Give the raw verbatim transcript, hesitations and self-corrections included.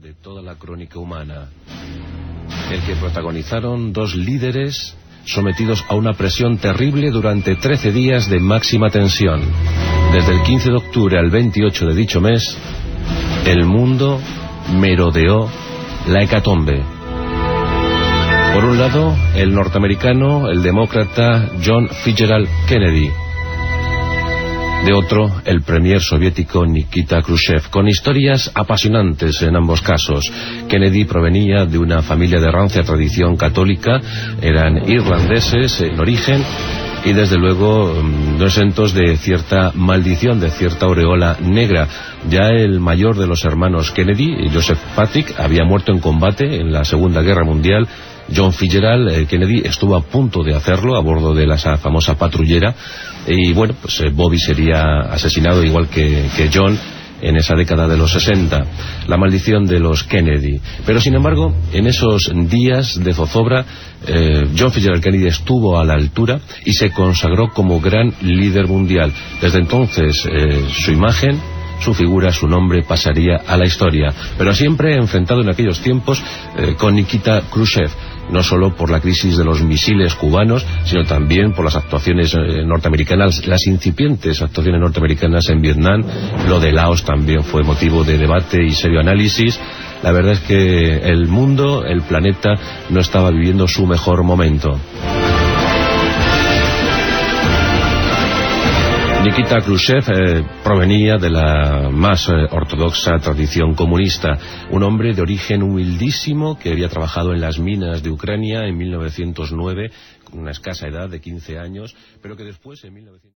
de toda la crónica humana, el que protagonizaron dos líderes sometidos a una presión terrible durante trece días de máxima tensión. Desde el quince de octubre al veintiocho de dicho mes, el mundo merodeó la hecatombe. Por un lado, el norteamericano, el demócrata John Fitzgerald Kennedy. De otro, el premier soviético Nikita Khrushchev, con historias apasionantes en ambos casos. Kennedy provenía de una familia de rancia tradición católica, eran irlandeses en origen y desde luego no exentos de cierta maldición, de cierta aureola negra. Ya el mayor de los hermanos Kennedy, Joseph Patrick, había muerto en combate en la Segunda Guerra Mundial. John Fitzgerald eh, Kennedy estuvo a punto de hacerlo a bordo de la esa famosa patrullera y bueno, pues eh, Bobby sería asesinado igual que, que John en esa década de los sesenta. La maldición de los Kennedy. Pero sin embargo, en esos días de zozobra, eh, John Fitzgerald Kennedy estuvo a la altura y se consagró como gran líder mundial. Desde entonces eh, su imagen, su figura, su nombre pasaría a la historia, pero siempre enfrentado en aquellos tiempos eh, con Nikita Khrushchev, no solo por la crisis de los misiles cubanos, sino también por las actuaciones eh, norteamericanas, las incipientes actuaciones norteamericanas en Vietnam. Lo de Laos también fue motivo de debate y serio análisis. La verdad es que el mundo, el planeta, no estaba viviendo su mejor momento. Nikita Khrushchev eh, provenía de la más eh, ortodoxa tradición comunista, un hombre de origen humildísimo que había trabajado en las minas de Ucrania en mil novecientos nueve, con una escasa edad de quince años, pero que después en mil novecientos